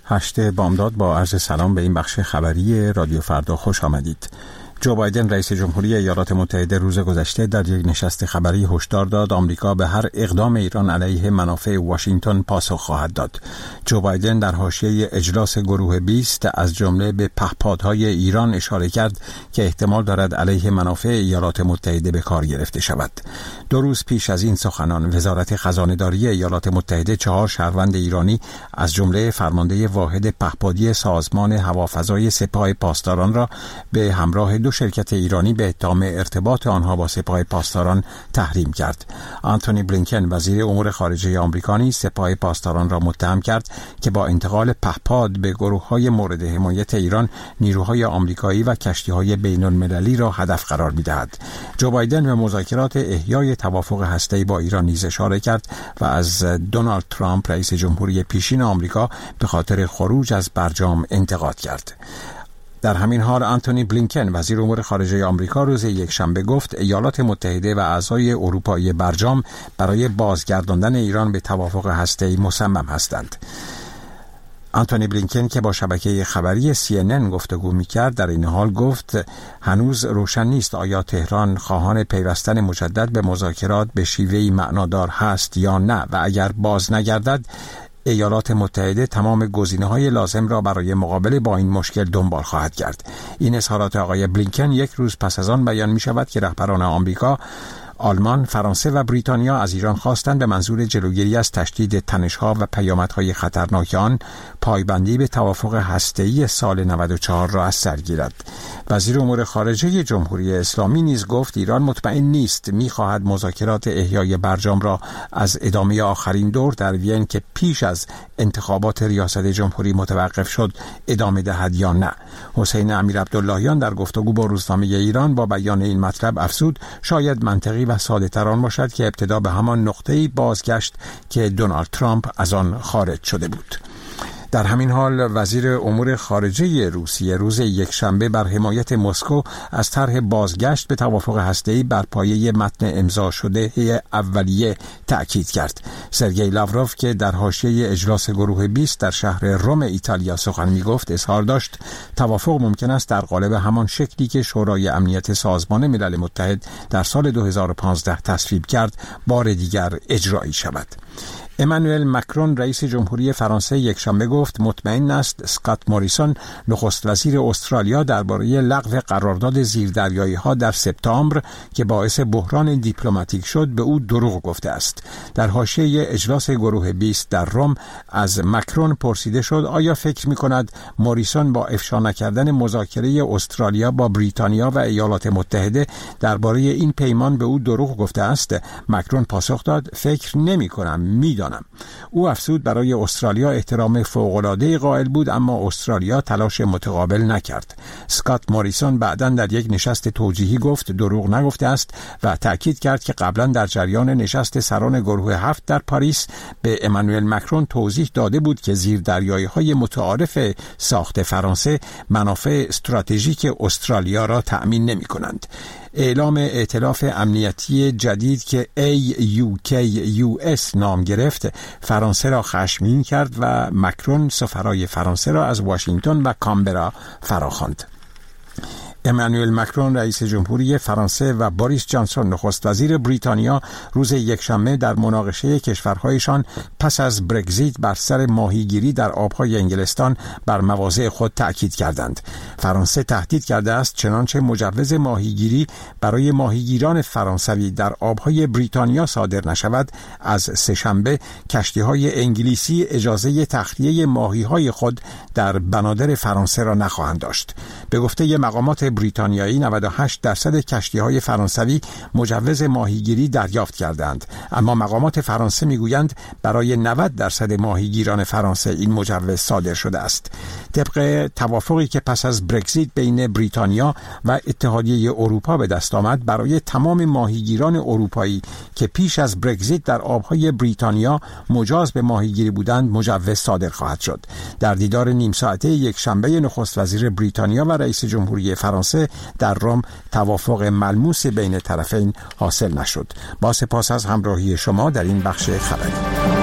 8 بامداد با عرض سلام به این بخش خبری رادیو فردا خوش آمدید. جو بایدن رئیس جمهوری ایالات متحده روز گذشته در یک نشست خبری هشدار داد آمریکا به هر اقدام ایران علیه منافع واشنگتن پاسخ خواهد داد. جو بایدن در حاشیه اجلاس گروه 20 از جمله به پهپادهای ایران اشاره کرد که احتمال دارد علیه منافع ایالات متحده به کار گرفته شود. 2 روز پیش از این سخنان وزارت خزانه‌داری ایالات متحده 4 شهروند ایرانی از جمله فرمانده واحد پهپادی سازمان هوافضای سپاه پاسداران را به همراه 2 شرکت ایرانی به اتهام ارتباط آنها با سپاه پاسداران تحریم کرد. آنتونی بلینکن وزیر امور خارجه آمریکا نیز سپاه پاسداران را متهم کرد که با انتقال پهپاد به گروه‌های مورد حمایت ایران نیروهای آمریکایی و کشتی‌های بین‌المللی را هدف قرار می‌دهد. جو بایدن به مذاکرات احیای توافق هسته‌ای با ایران نیز اشاره کرد و از دونالد ترامپ رئیس جمهوری پیشین آمریکا به خاطر خروج از برجام انتقاد کرد. در همین حال آنتونی بلینکن وزیر امور خارجه آمریکا روز یکشنبه گفت ایالات متحده و اعضای اروپایی برجام برای بازگرداندن ایران به توافق هسته‌ای مصمم هستند. آنتونی بلینکن که با شبکه خبری CNN گفتگو می‌کرد در این حال گفت هنوز روشن نیست آیا تهران خواهان پیوستن مجدد به مذاکرات به شیوهی معنادار هست یا نه و اگر باز نگردد ایالات متحده تمام گزینه‌های لازم را برای مقابله با این مشکل دنبال خواهد کرد. این اظهارات آقای بلینکن یک روز پس از آن بیان می‌شود که رهبران آمریکا، آلمان، فرانسه و بریتانیا از ایران خواستند به منظور جلوگیری از تشدید تنش‌ها و پیامدهای خطرناک آن پایبندی به توافق هسته‌ای سال 94 را از سر گیرد. وزیر امور خارجه جمهوری اسلامی نیز گفت ایران مطمئن نیست می‌خواهد مذاکرات احیای برجام را از ادامه آخرین دور در وین که پیش از انتخابات ریاست جمهوری متوقف شد ادامه دهد یا نه. حسین امیرعبداللهیان در گفتگو با روزنامه ایران با بیان این مطلب افزود شاید منطقی و ساده تر آن باشد که ابتدا به همان نقطه‌ای بازگشت که دونالد ترامپ از آن خارج شده بود. در همین حال وزیر امور خارجه روسیه روز یکشنبه بر حمایت مسکو از طرح بازگشت به توافق هسته‌ای بر پایه متن امضا شده اولیه تأکید کرد. سرگئی لاوروف که در حاشیه اجلاس گروه 20 در شهر روم ایتالیا سخن می‌گفت اظهار داشت توافق ممکن است در قالب همان شکلی که شورای امنیت سازمان ملل متحد در سال 2015 تصویب کرد بار دیگر اجرایی شود. امانوئل مکرون رئیس جمهوری فرانسه یکشنبه گفت مطمئن است اسکات موریسون نخست وزیر استرالیا درباره لغو قرارداد زیردریایی‌ها در سپتامبر که باعث بحران دیپلماتیک شد به او دروغ گفته است. در حاشیه اجلاس گروه 20 در روم از مکرون پرسیده شد آیا فکر می‌کند موریسون با افشا نکردن مذاکره استرالیا با بریتانیا و ایالات متحده درباره این پیمان به او دروغ گفته است؟ مکرون پاسخ داد فکر نمی‌کنم، می‌دانم. او افزود برای استرالیا احترام فوق‌العاده‌ای قائل بود اما استرالیا تلاش متقابل نکرد. اسکات موریسون بعداً در یک نشست توجیهی گفت دروغ نگفته است و تأکید کرد که قبلاً در جریان نشست سران گروه 7 در پاریس به امانوئل مکرون توضیح داده بود که زیردریایی‌های متعارف ساخت فرانسه منافع استراتژیک استرالیا را تأمین نمی‌کنند. اعلام ائتلاف امنیتی جدید که AUKUS نام گرفت فرانسه را خشمگین کرد و مکرون سفرای فرانسه را از واشنگتن و کامبرا فراخواند. امانوئل مکرون رئیس جمهوری فرانسه و بوریس جانسون نخست وزیر بریتانیا روز یکشنبه در مناقشه کشورهایشان پس از برگزیت بر سر ماهیگیری در آبهای انگلستان بر مواضع خود تأکید کردند. فرانسه تهدید کرده است چنانچه مجوز ماهیگیری برای ماهیگیران فرانسوی در آبهای بریتانیا صادر نشود از سه‌شنبه کشتی‌های انگلیسی اجازه تخلیه ماهی‌های خود در بنادر فرانسه را نخواهند داشت. به گفته مقامات بریتانیایی 98% کشتی‌های فرانسوی مجوز ماهیگیری دریافت کردند، اما مقامات فرانسه میگویند برای 90% ماهیگیران فرانسه این مجوز صادر شده است. طبق توافقی که پس از برگزیت بین بریتانیا و اتحادیه اروپا به دست آمد برای تمام ماهیگیران اروپایی که پیش از برگزیت در آبهای بریتانیا مجاز به ماهیگیری بودند مجوز صادر خواهد شد. در دیدار نیم ساعته یک شنبه نخست وزیر بریتانیا و رئیس جمهوری فرانسه در روم توافق ملموس بین طرفین حاصل نشد. با سپاس از همراهی شما در این بخش خبری.